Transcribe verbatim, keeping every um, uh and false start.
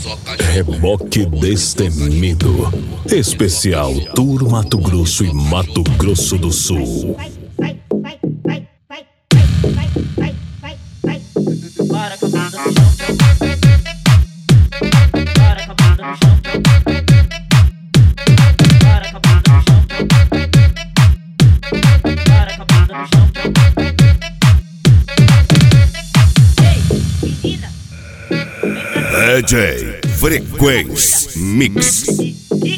Reboque Destemido. Especial Tour Mato Grosso e Mato Grosso do Sul. Bora com a bunda no chão. Bora com a bunda no chão. Bora com a bunda no chão. Bora com a bunda no chão. Ei, menina. D J Frequência Mix.